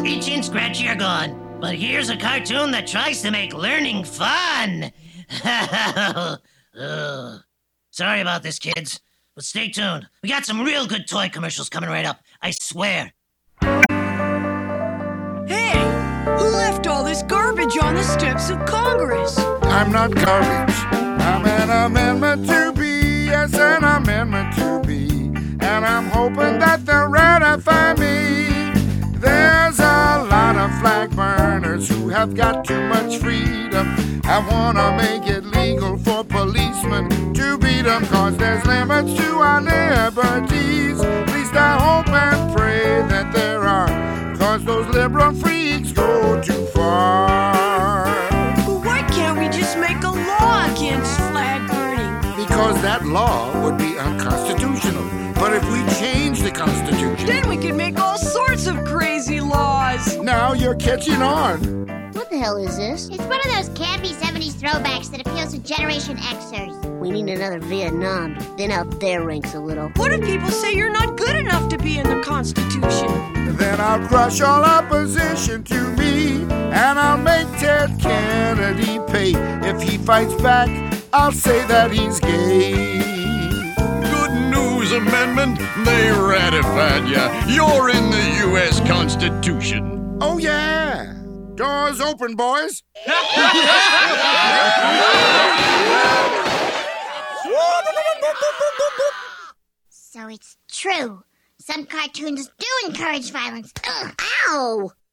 Itchy and Scratchy are gone, but here's a cartoon that tries to make learning fun. Ugh. Sorry about this, kids, but stay tuned. We got some real good toy commercials coming right up, I swear. Hey, who left all this garbage on the steps of Congress? I'm not garbage. I'm an amendment to be. Yes, an amendment to be. And I'm hoping that they'll ratify me. There's a lot of flag burners who have got too much freedom. I wanna make it legal for policemen to beat them, 'cause there's limits to our liberties. At least I hope and pray that there are, 'cause those liberal freaks go too far. Well, why can't we just make a law against flag burning? Because that law would be unconstitutional. But if we change the Constitution, Then we could make all sorts of crazy laws. now you're catching on. What the hell is this? It's one of those campy 70s throwbacks that appeals to Generation Xers. We need another Vietnam to thin out their ranks a little. What if people say you're not good enough to be in the Constitution? Then I'll crush all opposition to me, and I'll make Ted Kennedy pay. If he fights back, I'll say that he's gay. Good news, Amendment. They ratified ya. You're in the U.S. Constitution. Oh yeah! Doors open, boys. So it's true. Some cartoons do encourage violence. Ugh. Ow!